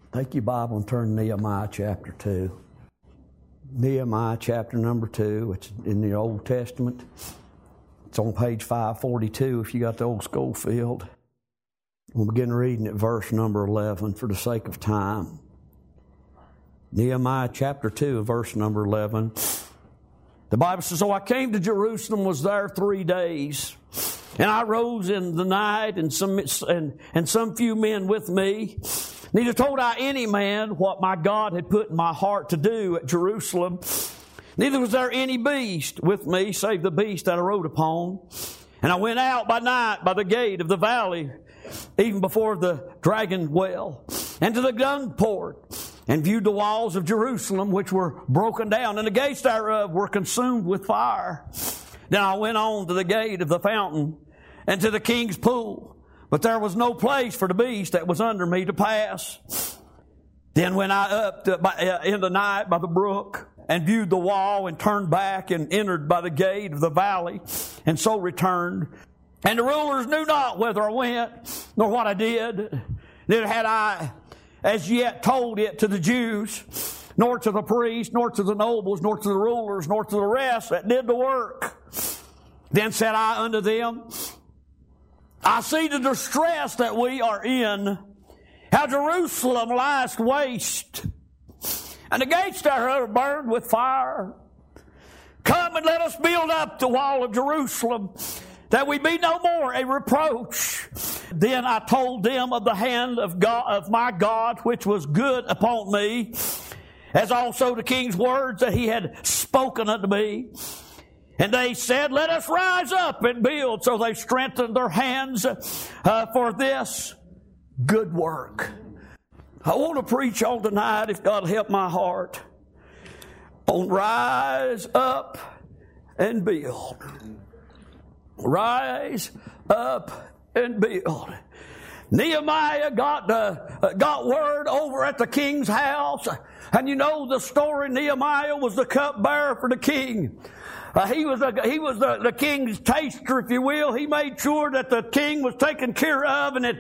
Take your Bible and turn to Nehemiah chapter 2. Nehemiah chapter number 2. It's in the Old Testament. It's on page 542 if you got the old Schofield. We'll begin reading at verse number 11 for the sake of time. Nehemiah chapter 2, verse number 11. The Bible says, "So I came to Jerusalem, was there 3 days. And I rose in the night, and some few men with me. Neither told I any man what my God had put in my heart to do at Jerusalem. Neither was there any beast with me, save the beast that I rode upon. And I went out by night by the gate of the valley, even before the dragon well, and to the dung port, and viewed the walls of Jerusalem, which were broken down, and the gates thereof were consumed with fire. Then I went on to the gate of the fountain, and to the king's pool. But there was no place for the beast that was under me to pass. Then went I up in the night by the brook, and viewed the wall, and turned back, and entered by the gate of the valley, and so returned. And the rulers knew not whither I went, nor what I did. Neither had I as yet told it to the Jews, nor to the priests, nor to the nobles, nor to the rulers, nor to the rest that did the work. Then said I unto them, I see the distress that we are in, how Jerusalem lies waste, and the gates thereof are burned with fire. Come and let us build up the wall of Jerusalem, that we be no more a reproach. Then I told them of the hand of God, of my God, which was good upon me, as also the king's words that he had spoken unto me. And they said, let us rise up and build. So they strengthened their hands for this good work. I want to preach on tonight, if God help my heart, on rise up and build. Rise up and build. Nehemiah got word over at the king's house. And you know the story, Nehemiah was the cupbearer for the king. He was the king's taster, if you will. He made sure that the king was taken care of, and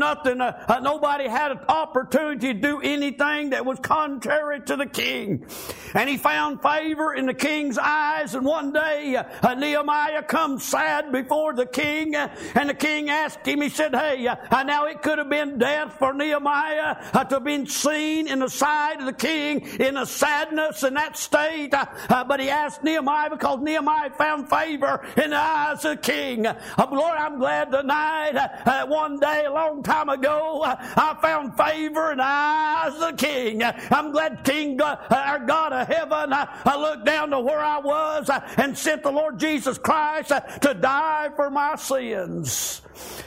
nobody had an opportunity to do anything that was contrary to the king. And he found favor in the king's eyes. And one day, Nehemiah comes sad before the king, and the king asked him. He said, "Hey, now it could have been death for Nehemiah to have been seen in the sight of the king in a sadness in that state." But he asked Nehemiah because Nehemiah found favor in the eyes of the king. Lord, I'm glad tonight, one day a long time ago, I found favor in the eyes of the king. I'm glad King, our God of heaven, I looked down to where I was and sent the Lord Jesus Christ to die for my sins.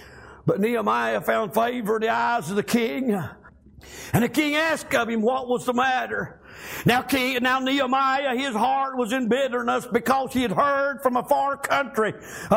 But Nehemiah found favor in the eyes of the king. And the king asked of him what was the matter. Now Nehemiah, his heart was in bitterness because he had heard from a far country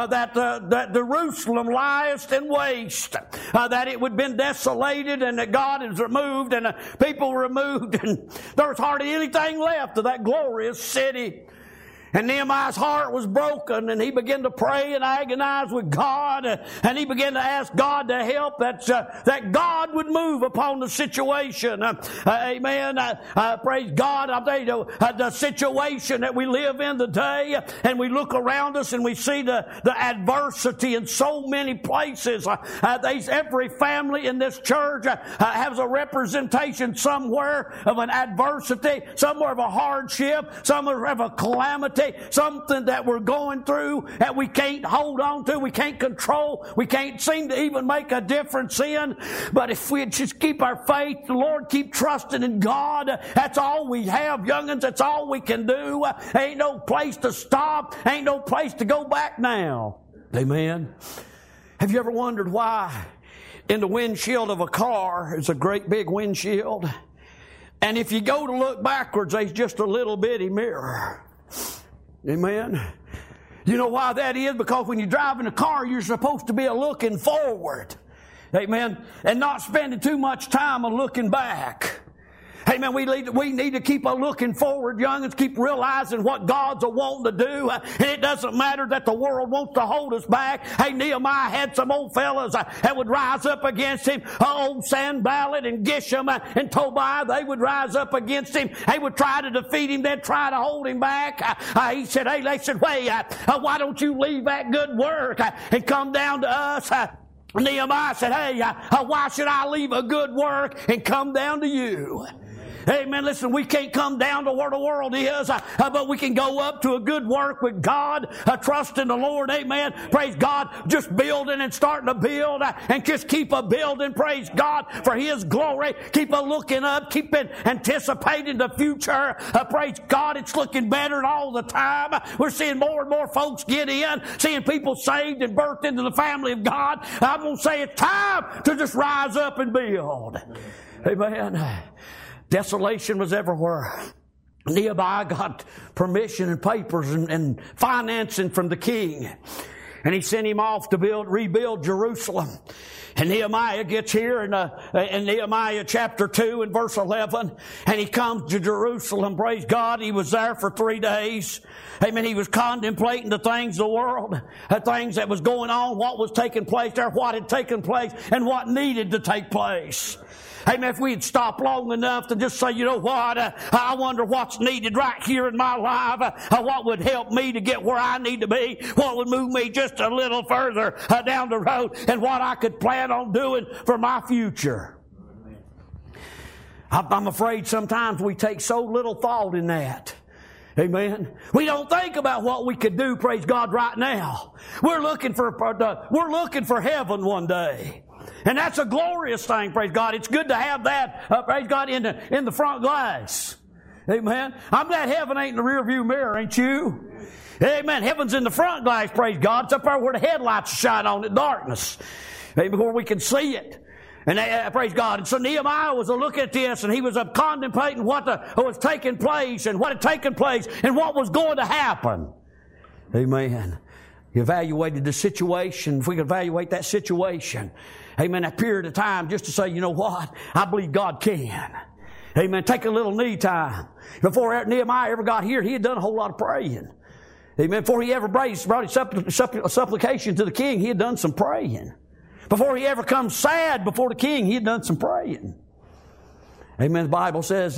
that Jerusalem lieth in waste, that it would been desolated, and that God is removed, and people were removed, and there was hardly anything left of that glorious city. And Nehemiah's heart was broken, and he began to pray and agonize with God, and he began to ask God to help, that God would move upon the situation. Amen. Praise God. I'll tell you, the situation that we live in today, and we look around us and we see the adversity in so many places. Every family in this church has a representation somewhere of an adversity, somewhere of a hardship, somewhere of a calamity. Something that we're going through that we can't hold on to, we can't control, we can't seem to even make a difference in. But if we just keep our faith, the Lord, keep trusting in God, that's all we have, young'uns. That's all we can do. Ain't no place to stop. Ain't no place to go back now. Amen. Have you ever wondered why in the windshield of a car is a great big windshield, and if you go to look backwards, there's just a little bitty mirror? Amen. You know why that is? Because when you drive in a car, you're supposed to be looking forward. Amen. And not spending too much time on looking back. Amen. We need to keep looking forward, young'uns, keep realizing what God's wanting to do. And it doesn't matter that the world wants to hold us back. Hey, Nehemiah had some old fellas that would rise up against him. Old Sanballat and Geshem and Tobiah, they would rise up against him. They would try to defeat him. They'd try to hold him back. He said, hey, they said, why don't you leave that good work and come down to us? Nehemiah said, hey, why should I leave a good work and come down to you? Amen. Listen, we can't come down to where the world is, but we can go up to a good work with God, trust in the Lord. Amen. Praise God. Just building and starting to build and just keep a building. Praise God for His glory. Keep a looking up. Keep anticipating the future. Praise God. It's looking better all the time. We're seeing more and more folks get in, seeing people saved and birthed into the family of God. I'm going to say it's time to just rise up and build. Amen. Desolation was everywhere. Nehemiah got permission and papers and financing from the king. And he sent him off to rebuild Jerusalem. And Nehemiah gets here in Nehemiah chapter 2 and verse 11. And he comes to Jerusalem. Praise God. He was there for 3 days. Amen. He was contemplating the things of the world, the things that was going on, what was taking place there, what had taken place, and what needed to take place. Amen. If we'd stop long enough to just say, you know what, I wonder what's needed right here in my life. What would help me to get where I need to be? What would move me just a little further down the road? And what I could plan on doing for my future. I'm afraid sometimes we take so little thought in that. Amen. We don't think about what we could do, praise God, right now. We're looking for heaven one day. And that's a glorious thing, praise God. It's good to have that, praise God, in the front glass. Amen. I'm glad heaven ain't in the rear view mirror, ain't you? Amen. Heaven's in the front glass, praise God. It's up there where the headlights shine on in darkness. Amen. Where we can see it. And praise God. And so Nehemiah was looking at this, and he was contemplating what was taking place and what had taken place and what was going to happen. Amen. He evaluated the situation. If we could evaluate that situation, amen, that period of time, just to say, you know what? I believe God can. Amen. Take a little knee time. Before Nehemiah ever got here, he had done a whole lot of praying. Amen. Before he ever brought his supplication to the king, he had done some praying. Before he ever comes sad before the king, he had done some praying. Amen. The Bible says,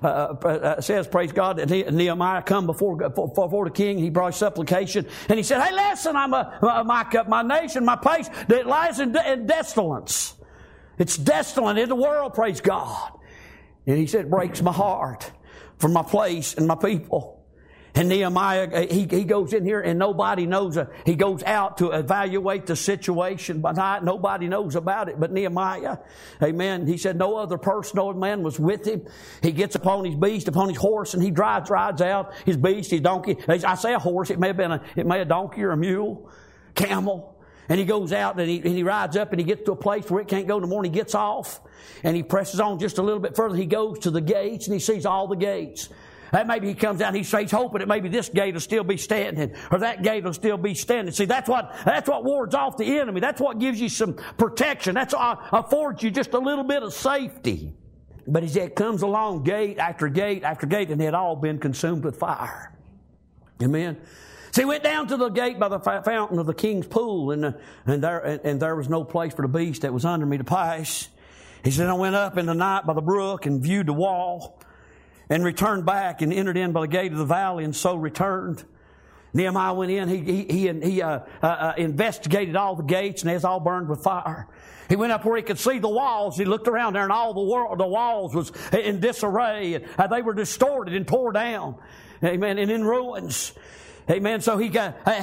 praise God, that Nehemiah come before the king. He brought supplication, and he said, "Hey, listen, my nation, my place that lies in desolence. It's desolate in the world. Praise God." And he said, "It breaks my heart for my place and my people." And Nehemiah, he goes in here and nobody knows. He goes out to evaluate the situation, but nobody knows about it but Nehemiah. Amen. He said no other person, no man was with him. He gets upon his beast, upon his horse, and he rides out his beast, his donkey. I say a horse, it may have been a donkey or a mule, camel. And he goes out and he rides up and he gets to a place where it can't go no more, and he gets off and he presses on just a little bit further. He goes to the gates and he sees all the gates. Maybe he comes out and he's hoping that maybe this gate will still be standing or that gate will still be standing. See, that's what wards off the enemy. That's what gives you some protection. That's what affords you just a little bit of safety. But as it comes along gate after gate after gate, and it had all been consumed with fire. Amen. So he went down to the gate by the fountain of the king's pool, and there was no place for the beast that was under me to pass. He said, I went up in the night by the brook and viewed the wall, and returned back and entered in by the gate of the valley, and so returned. Nehemiah went in. He investigated all the gates, and they was all burned with fire. He went up where he could see the walls. He looked around there, and all the walls was in disarray, and they were distorted and tore down. Amen. And in ruins. Amen. So he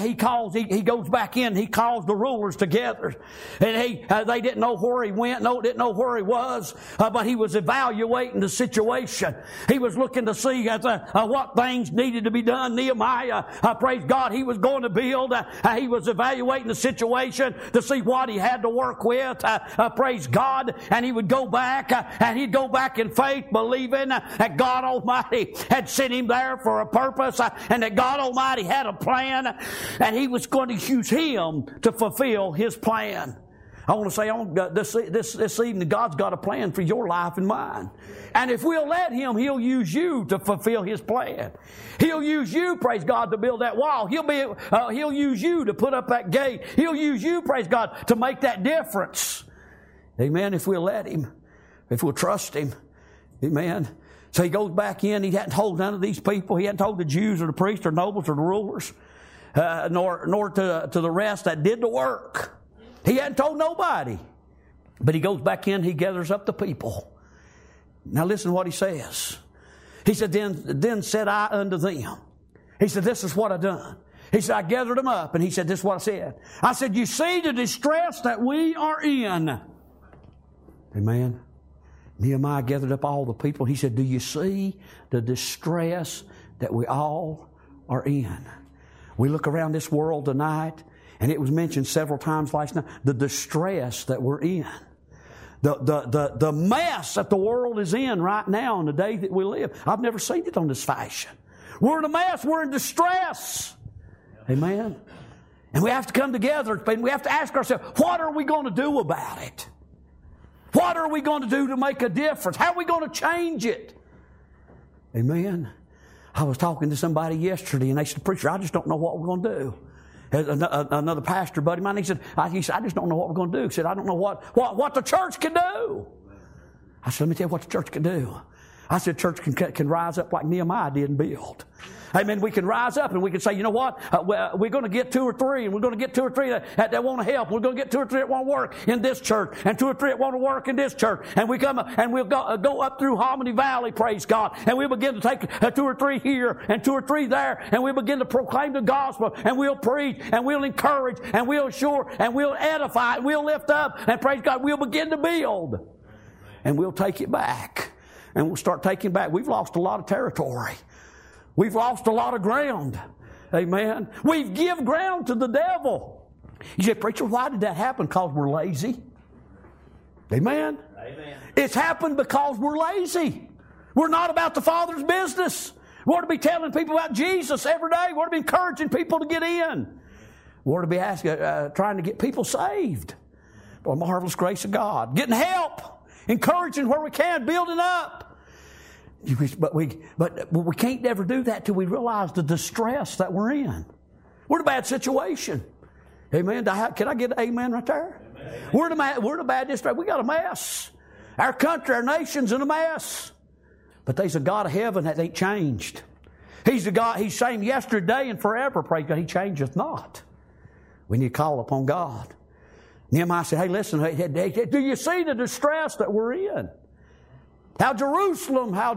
goes back in. He calls the rulers together, and they didn't know where he went. Didn't know where he was, but he was evaluating the situation. He was looking to see what things needed to be done. Nehemiah, praise God, he was going to build. He was evaluating the situation to see what he had to work with. Praise God, and he would go back, and he'd go back in faith, believing that God Almighty had sent him there for a purpose, and that God Almighty had a plan, and he was going to use him to fulfill his plan. I want to say this evening, God's got a plan for your life and mine. And if we'll let Him, He'll use you to fulfill His plan. He'll use you, praise God, to build that wall. He'll use you to put up that gate. He'll use you, praise God, to make that difference. Amen. If we'll let Him, if we'll trust Him. Amen. So He goes back in. He hadn't told none of these people. He hadn't told the Jews or the priests or nobles or the rulers, nor to the rest that did the work. He hadn't told nobody. But He goes back in, He gathers up the people. Now listen to what He says. He said, Then said I unto them. He said, this is what I done. He said, I gathered them up. And He said, this is what I said. I said, you see the distress that we are in. Amen. Nehemiah gathered up all the people. He said, do you see the distress that we all are in? We look around this world tonight, and it was mentioned several times last night, the distress that we're in. The mess that the world is in right now in the day that we live. I've never seen it on this fashion. We're in a mess. We're in distress. Amen. And we have to come together and we have to ask ourselves, what are we going to do about it? What are we going to do to make a difference? How are we going to change it? Amen. I was talking to somebody yesterday and they said, preacher, I just don't know what we're going to do. Another pastor buddy of mine, he said, I just don't know what we're going to do. He said, I don't know what the church can do. I said, let me tell you what the church can do. I said, church can rise up like Nehemiah did and build. Amen. We can rise up and we can say, you know what? We're going to get 2 or 3, and we're going to get 2 or 3 that want to help. We're going to get 2 or 3 that want to work in this church, and 2 or 3 that want to work in this church. And we come and we'll go up through Harmony Valley, praise God, and we'll begin to take 2 or 3 here and 2 or 3 there, and we'll begin to proclaim the gospel, and we'll preach, and we'll encourage, and we'll assure, and we'll edify, and we'll lift up, and praise God, we'll begin to build, and we'll take it back, and we'll start taking back. We've lost a lot of territory. We've lost a lot of ground. Amen. We've give ground to the devil. You say, preacher, why did that happen? Because we're lazy. Amen. Amen. It's happened because we're lazy. We're not about the Father's business. We ought to be telling people about Jesus every day. We ought to be encouraging people to get in. We ought to be trying to get people saved. By the marvelous grace of God. Getting help. Encouraging where we can. Building up. But we can't ever do that till we realize the distress that we're in. We're in a bad situation. Amen. Can I get an amen right there? Amen. We're in a bad distress. We got a mess. Our country, our nation's in a mess. But there's a God of heaven that ain't changed. He's the God. He's same yesterday and forever. Praise God. He changeth not. We need to call upon God. Nehemiah said, hey, listen, do you see the distress that we're in? How Jerusalem, how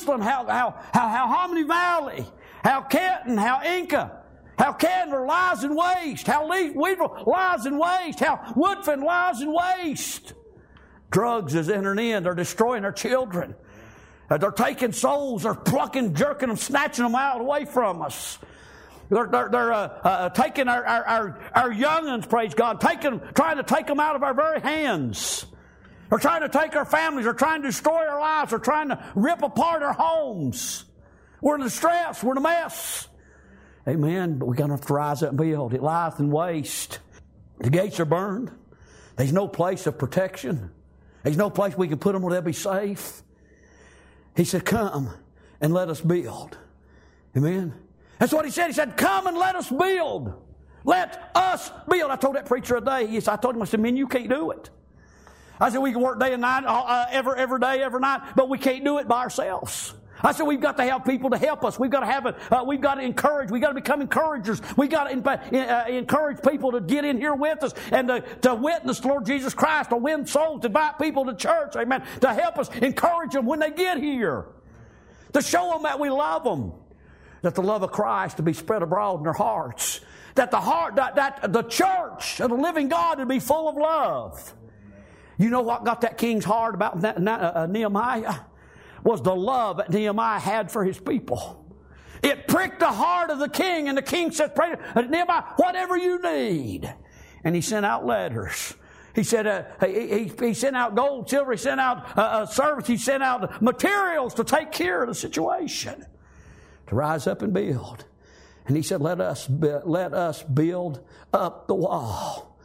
Harmony Valley, how Canton, how Inca, how Candler lies in waste, how Weedville lies in waste, how Woodfin lies in waste. Drugs is entering in. They're destroying our children. They're taking souls. They're plucking, jerking them, snatching them out away from us. They're taking our young'uns, praise God, trying to take them out of our very hands. They're trying to take our families. They're trying to destroy our lives. They're trying to rip apart our homes. We're in distress. We're in a mess. Amen. But we're going to have to rise up and build. It lieth in waste. The gates are burned. There's no place of protection. There's no place we can put them where they'll be safe. He said, come and let us build. Amen. That's what he said. He said, come and let us build. Let us build. I told that preacher a day. I told him, I said, man, you can't do it. I said, we can work day and night, every day, every night, but we can't do it by ourselves. I said, we've got to have people to help us. We've got to have it. We've got to encourage. We've got to become encouragers. We've got to encourage people to get in here with us and to witness the Lord Jesus Christ, to win souls, to invite people to church, amen, to help us, encourage them when they get here, to show them that we love them, that the love of Christ to be spread abroad in their hearts, that the church of the living God would be full of love. You know what got that king's heart about Nehemiah? Was the love that Nehemiah had for his people. It pricked the heart of the king, and the king said, Nehemiah, whatever you need. And he sent out letters. He said he sent out gold, silver, he sent out servants, he sent out materials to take care of the situation, to rise up and build. And he said, let us build up the wall.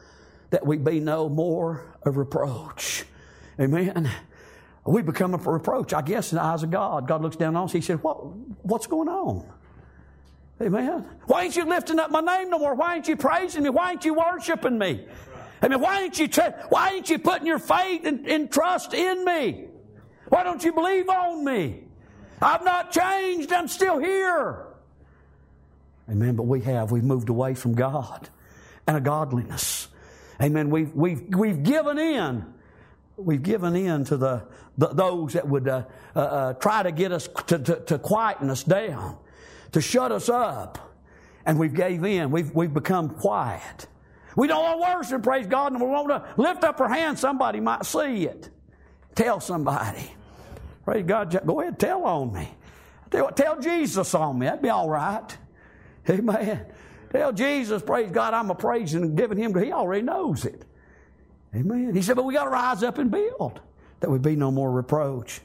that we be no more a reproach. Amen. We become a reproach, I guess, in the eyes of God. God looks down on us. He said, what's going on? Amen. Why ain't you lifting up my name no more? Why ain't you praising me? Why ain't you worshiping me? I mean, why ain't you putting your faith and trust in me? Why don't you believe on me? I've not changed. I'm still here. Amen. But we've moved away from God and a godliness. Amen. We've given in. We've given in to those that would try to get us to quieten us down, to shut us up, and we've gave in. We've become quiet. We don't want to worship, praise God, and we want to lift up our hands. Somebody might see it. Tell somebody. Praise God. Go ahead, tell on me. Tell Jesus on me. That'd be all right. Amen. Tell Jesus, praise God, I'm a praising and giving Him. He already knows it. Amen. He said, but we got to rise up and build, that would be no more reproach.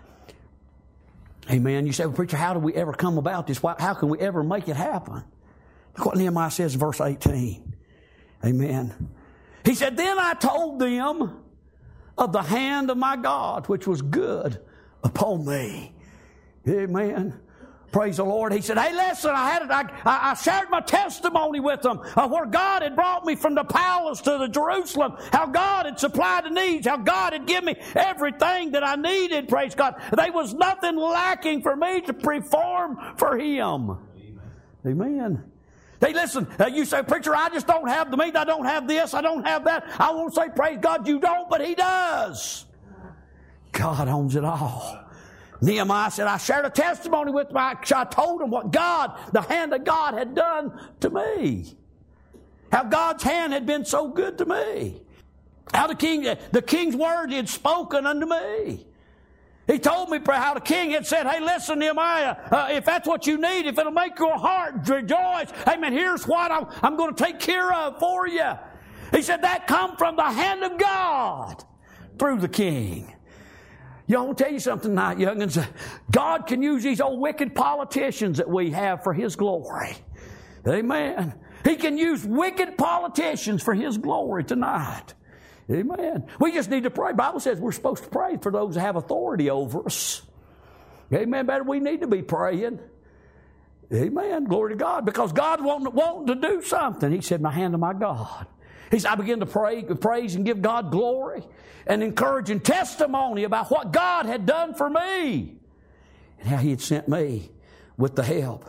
Amen. You say, well, preacher, how do we ever come about this? How can we ever make it happen? Look what Nehemiah says in verse 18. Amen. He said, then I told them of the hand of my God, which was good upon me. Amen. Praise the Lord. He said, hey, listen, I shared my testimony with them of where God had brought me from the palace to the Jerusalem, how God had supplied the needs, how God had given me everything that I needed, praise God. There was nothing lacking for me to perform for Him. Amen. Hey, listen, you say, preacher, I just don't have the meat, I don't have this, I don't have that. I won't say, praise God, you don't, but He does. God owns it all. Nehemiah said, I shared a testimony with them. I told them what God, the hand of God had done to me. How God's hand had been so good to me. How the king's word had spoken unto me. He told me how the king had said, hey, listen, Nehemiah, if that's what you need, if it'll make your heart rejoice, amen, here's what I'm going to take care of for you. He said that come from the hand of God through the king. Y'all, I want to tell you something tonight, young'uns. God can use these old wicked politicians that we have for His glory. Amen. He can use wicked politicians for His glory tonight. Amen. We just need to pray. The Bible says we're supposed to pray for those that have authority over us. Amen. Better we need to be praying. Amen. Glory to God. Because God wanting to do something. He said, my hand to my God. He said, I began to praise and give God glory and encouraging testimony about what God had done for me and how He had sent me with the help.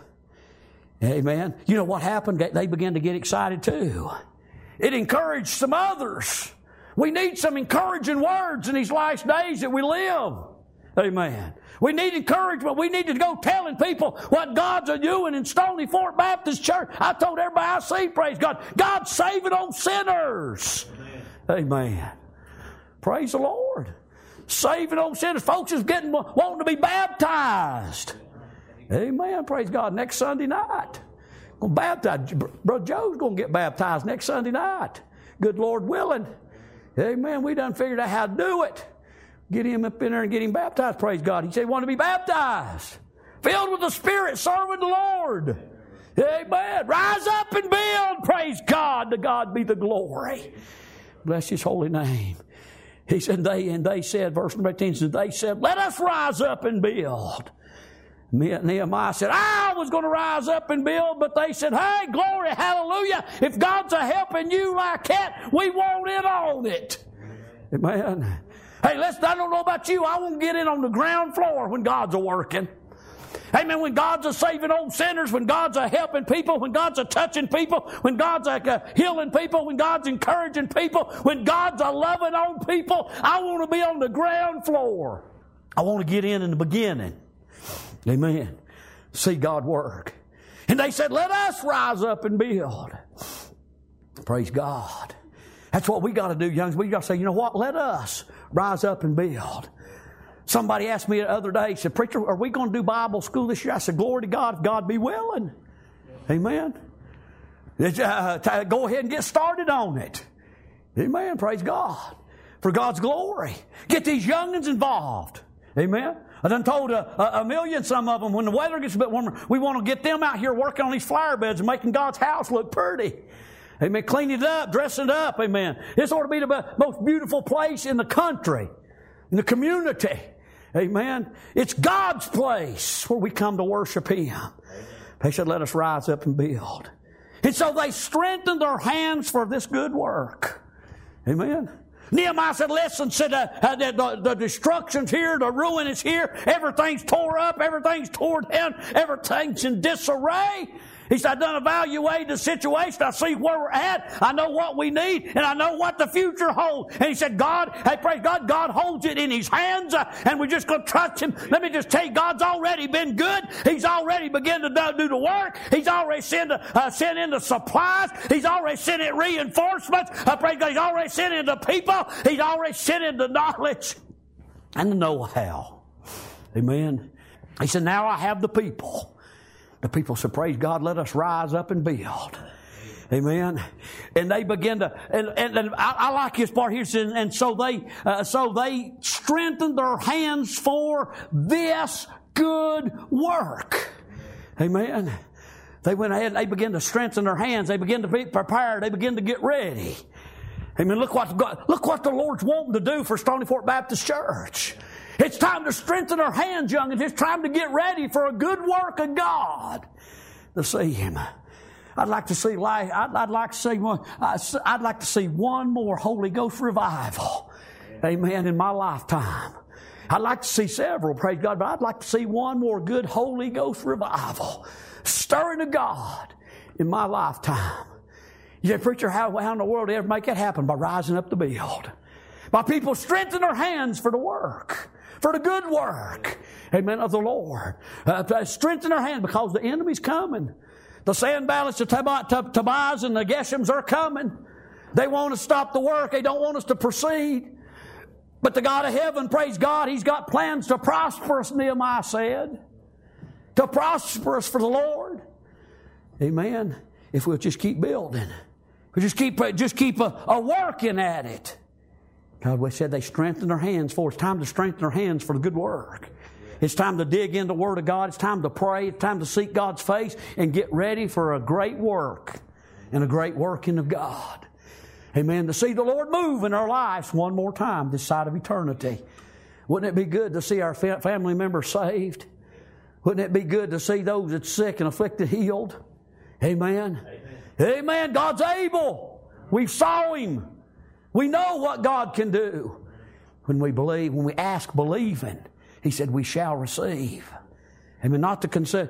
Amen. You know what happened? They began to get excited too. It encouraged some others. We need some encouraging words in these last days that we live. Amen. We need encouragement. We need to go telling people what God's doing in Stony Fort Baptist Church. I told everybody I see, praise God, God's saving old sinners. Amen. Praise the Lord. Saving old sinners. Folks is wanting to be baptized. Amen. Praise God. Next Sunday night. Going to baptize. Brother Joe's going to get baptized next Sunday night. Good Lord willing. Amen. We done figured out how to do it. Get him up in there and get him baptized, praise God. He said he wanted to be baptized. Filled with the Spirit, serving the Lord. Amen. Rise up and build, praise God. To God be the glory. Bless His holy name. He said, they said, verse number 18 says, they said, let us rise up and build. Nehemiah said, I was going to rise up and build, but they said, hey, glory, hallelujah. If God's a helping you like that, we want in on it. Amen. Hey, listen, I don't know about you. I won't get in on the ground floor when God's a-working. Amen. When God's a-saving old sinners, when God's a-helping people, when God's a-touching people, when God's a-healing people, when God's encouraging people, when God's a-loving on people, I want to be on the ground floor. I want to get in the beginning. Amen. See God work. And they said, let us rise up and build. Praise God. That's what we got to do, youngs. We got to say, you know what? Let us rise up and build. Somebody asked me the other day, said, preacher, are we going to do Bible school this year? I said, glory to God, if God be willing. Amen. Go ahead and get started on it. Amen. Praise God. For God's glory. Get these youngins involved. Amen. I done told a million, some of them, when the weather gets a bit warmer, we want to get them out here working on these flower beds and making God's house look pretty. Amen. Clean it up, dress it up. Amen. This ought to be the most beautiful place in the country, in the community. Amen. It's God's place where we come to worship Him. They said, let us rise up and build. And so they strengthened their hands for this good work. Amen. Nehemiah said, listen, said, the destruction's here, the ruin is here, everything's tore up, everything's torn down, everything's in disarray. He said, I done evaluate the situation. I see where we're at. I know what we need, and I know what the future holds. And he said, God, hey, praise God, God holds it in His hands, and we're just going to trust Him. Let me just tell you, God's already been good. He's already begun to do the work. He's already sent in the supplies. He's already sent in reinforcements. Praise God, He's already sent in the people. He's already sent in the knowledge and the know-how. Amen. He said, now I have the people. The people said, praise God, let us rise up and build. Amen. And they begin to, and I like this part here. And so they strengthened their hands for this good work. Amen. They went ahead and they began to strengthen their hands. They began to be prepared. They began to get ready. Amen. Look what the Lord's wanting to do for Stony Fork Baptist Church. It's time to strengthen our hands, young, and it's time to get ready for a good work of God to see Him. I'd like to see one more Holy Ghost revival. Amen. In my lifetime. I'd like to see several, praise God, but I'd like to see one more good Holy Ghost revival stirring to God in my lifetime. You say, preacher, how in the world do you ever make that happen? By rising up to build. By people strengthening their hands for the work. For the good work, amen, of the Lord. Strengthen their hand because the enemy's coming. The Sanballats, the Tobias, and the Geshems are coming. They want to stop the work. They don't want us to proceed. But the God of heaven, praise God, He's got plans to prosper us, Nehemiah said. To prosper us for the Lord. Amen. If we'll just keep building. We just keep working at it. God, we said they strengthened their hands for it. It's time to strengthen their hands for the good work. It's time to dig into the Word of God. It's time to pray. It's time to seek God's face and get ready for a great work and a great working of God. Amen. To see the Lord move in our lives one more time this side of eternity. Wouldn't it be good to see our family members saved? Wouldn't it be good to see those that's sick and afflicted healed? Amen. Amen. Amen. God's able. We saw Him. We know what God can do. When we believe, when we ask believing, He said we shall receive. Amen. Not to consume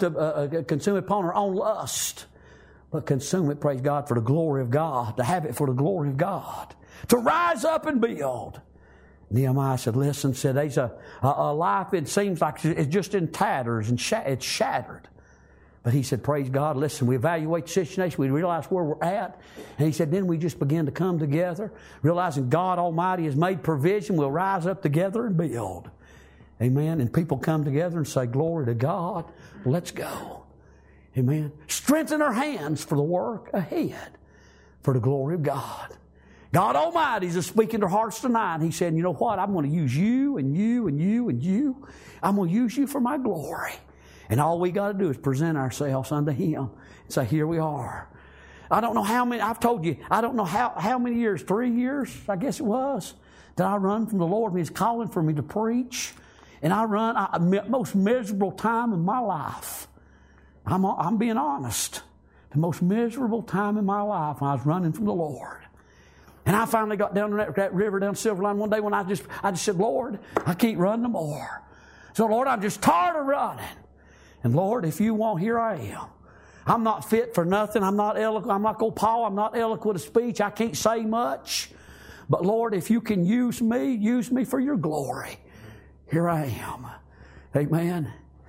it upon our own lust, but consume it, praise God, for the glory of God. To have it for the glory of God. To rise up and build. Nehemiah said, listen, said, there's a life, it seems like it's just in tatters and it's shattered. But he said, praise God, listen, we evaluate the situation, we realize where we're at. And he said, then we just begin to come together, realizing God Almighty has made provision. We'll rise up together and build. Amen. And people come together and say, glory to God. Let's go. Amen. Strengthen our hands for the work ahead for the glory of God. God Almighty is speaking to hearts tonight. He said, you know what? I'm going to use you and you and you and you. I'm going to use you for my glory. And all we got to do is present ourselves unto Him and say, here we are. I don't know how many, I've told you, I don't know how many years, 3 years, I guess it was, that I run from the Lord. He's calling for me to preach. And I run most miserable time in my life. I'm being honest. The most miserable time in my life when I was running from the Lord. And I finally got down to that river down Silverline one day when I just said, Lord, I can't run no more. So Lord, I'm just tired of running. And Lord, if you want, here I am. I'm not fit for nothing. I'm not eloquent. I'm like old Paul. I'm not eloquent of speech. I can't say much. But Lord, if you can use me for your glory. Here I am. Amen.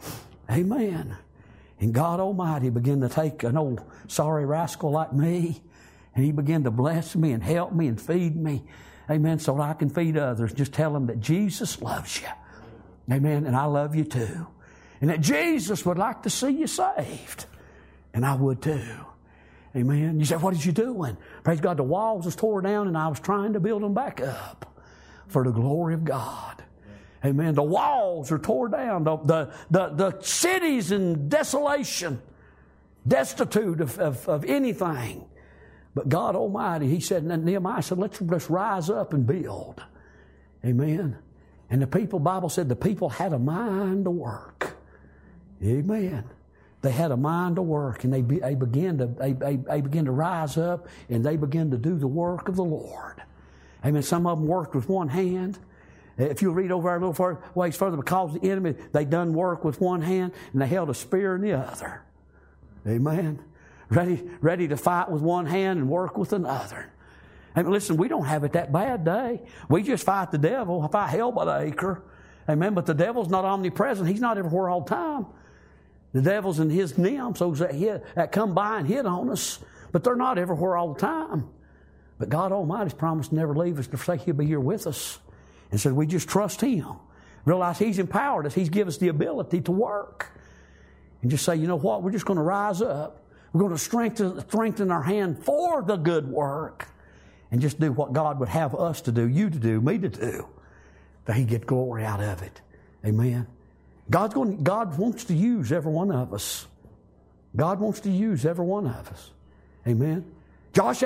Amen. And God Almighty began to take an old sorry rascal like me, and He began to bless me and help me and feed me. Amen. So that I can feed others. Just tell them that Jesus loves you. Amen. And I love you too. And that Jesus would like to see you saved. And I would too. Amen. You say, what did you do? Praise God, the walls was tore down and I was trying to build them back up for the glory of God. Amen. The walls are tore down. The city's in desolation, destitute of anything. But God Almighty, He said, and Nehemiah said, let's rise up and build. Amen. And the people, Bible said, the people had a mind to work. Amen. They had a mind to work, and they began to rise up, and they began to do the work of the Lord. Amen. Some of them worked with one hand. If you read over a little ways further, because the enemy, they done work with one hand, and they held a spear in the other. Amen. Ready to fight with one hand and work with another. And listen, we don't have it that bad day. We just fight the devil, fight hell by the acre. Amen. But the devil's not omnipresent. He's not everywhere all the time. The devil's in his nymphs, those that come by and hit on us. But they're not everywhere all the time. But God Almighty's promised to never leave us, to forsake. He'll be here with us. And so we just trust Him. Realize He's empowered us. He's given us the ability to work. And just say, you know what? We're just going to rise up. We're going to strengthen our hand for the good work. And just do what God would have us to do, you to do, me to do. That He get glory out of it. Amen. God wants to use every one of us. God wants to use every one of us. Amen. Josh,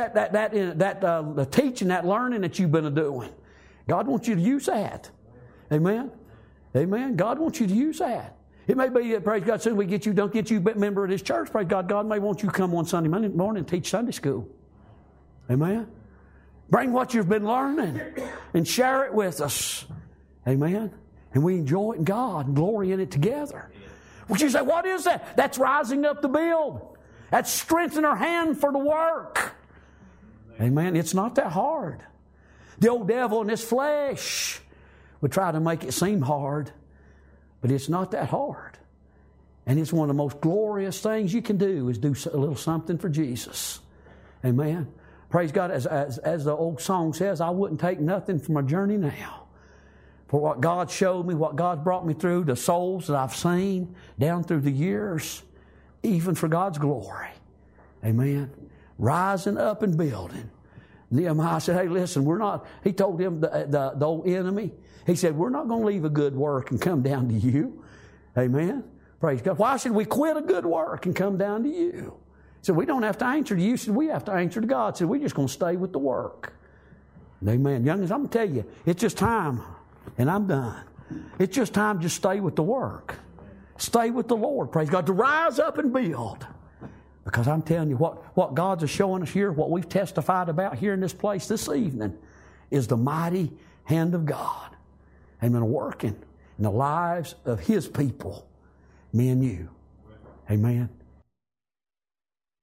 the teaching, that learning that you've been doing, God wants you to use that. Amen. Amen. God wants you to use that. It may be, praise God, soon we don't get you a member of this church. Praise God. God may want you to come one Sunday morning and teach Sunday school. Amen. Bring what you've been learning and share it with us. Amen. And we enjoy it in God and glory in it together. Would you say, what is that? That's rising up to build. That's strengthening our hand for the work. Amen. It's not that hard. The old devil in this flesh would try to make it seem hard, but it's not that hard. And it's one of the most glorious things you can do is do a little something for Jesus. Amen. Praise God. As the old song says, I wouldn't take nothing from my journey now. For what God showed me, what God brought me through, the souls that I've seen down through the years, even for God's glory. Amen. Rising up and building. Nehemiah said, hey, listen, he told him, the old enemy, he said, we're not going to leave a good work and come down to you. Amen. Praise God. Why should we quit a good work and come down to you? He said, we don't have to answer to you. He said, we have to answer to God. He said, we're just going to stay with the work. Amen. Youngins, I'm going to tell you, it's just time. And I'm done. It's just time to stay with the work. Stay with the Lord, praise God, to rise up and build. Because I'm telling you, what God's showing us here, what we've testified about here in this place this evening, is the mighty hand of God. Amen. Working in the lives of His people, me and you. Amen.